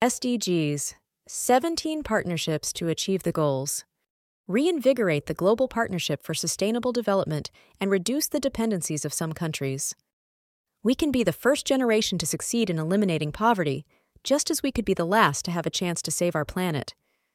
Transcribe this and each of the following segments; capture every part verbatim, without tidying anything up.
S D Gs, seventeen partnerships to achieve the goals. Reinvigorate the global partnership for sustainable development and reduce the dependencies of some countries. We can be the first generation to succeed in eliminating poverty, just as we could be the last to have a chance to save our planet,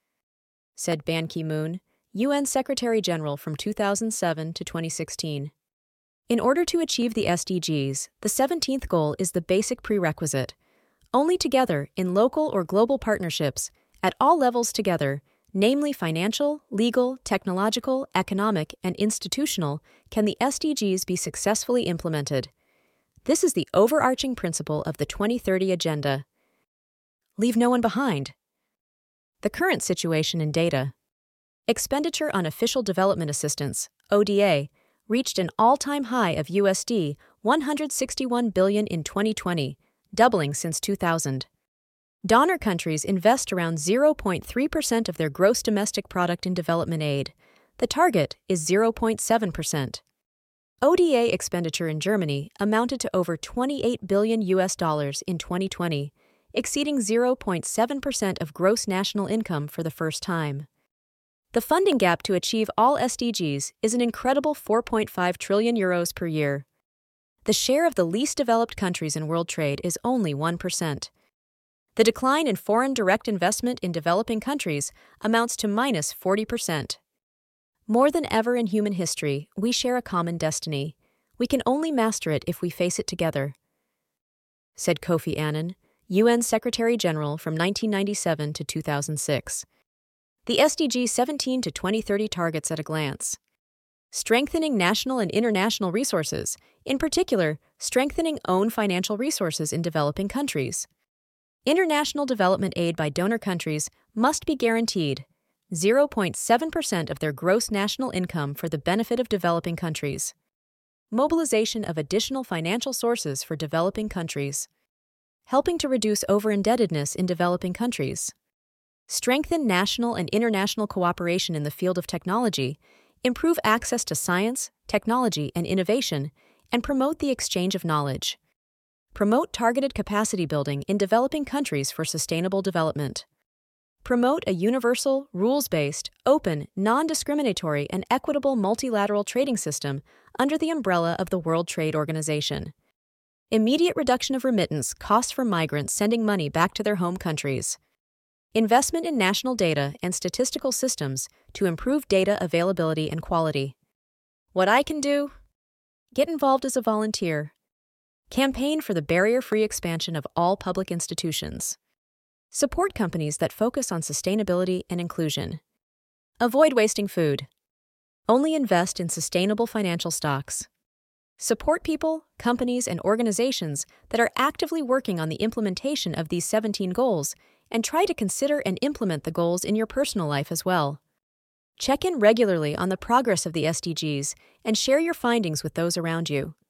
said Ban Ki-moon, U N Secretary General from two thousand seven to twenty sixteen. In order to achieve the S D Gs, the seventeenth goal is the basic prerequisite. Only together, in local or global partnerships, at all levels together, namely financial, legal, technological, economic, and institutional, can the S D Gs be successfully implemented. This is the overarching principle of the twenty thirty Agenda. Leave no one behind. The current situation in data. Expenditure on official development assistance, O D A, reached an all-time high of U S D one hundred sixty-one billion dollars in twenty twenty, doubling since two thousand. Donor countries invest around zero point three percent of their gross domestic product in development aid. The target is zero point seven percent. O D A expenditure in Germany amounted to over twenty-eight billion U S dollars in twenty twenty, exceeding zero point seven percent of gross national income for the first time. The funding gap to achieve all S D Gs is an incredible four point five trillion euros per year. The share of the least developed countries in world trade is only one percent. The decline in foreign direct investment in developing countries amounts to minus forty percent. More than ever in human history, we share a common destiny. We can only master it if we face it together, said Kofi Annan, U N Secretary General from nineteen ninety-seven to two thousand six. The S D G seventeen to twenty thirty targets at a glance. Strengthening national and international resources, in particular, strengthening own financial resources in developing countries. International development aid by donor countries must be guaranteed zero point seven percent of their gross national income for the benefit of developing countries. Mobilization of additional financial sources for developing countries. Helping to reduce over-indebtedness in developing countries. Strengthen national and international cooperation in the field of technology, improve access to science, technology, and innovation, and promote the exchange of knowledge. Promote targeted capacity building in developing countries for sustainable development. Promote a universal, rules-based, open, non-discriminatory, and equitable multilateral trading system under the umbrella of the World Trade Organization. Immediate reduction of remittance costs for migrants sending money back to their home countries. Investment in national data and statistical systems to improve data availability and quality. What I can do? Get involved as a volunteer. Campaign for the barrier-free expansion of all public institutions. Support companies that focus on sustainability and inclusion. Avoid wasting food. Only invest in sustainable financial stocks. Support people, companies, and organizations that are actively working on the implementation of these seventeen goals, and try to consider and implement the goals in your personal life as well. Check in regularly on the progress of the S D Gs and share your findings with those around you.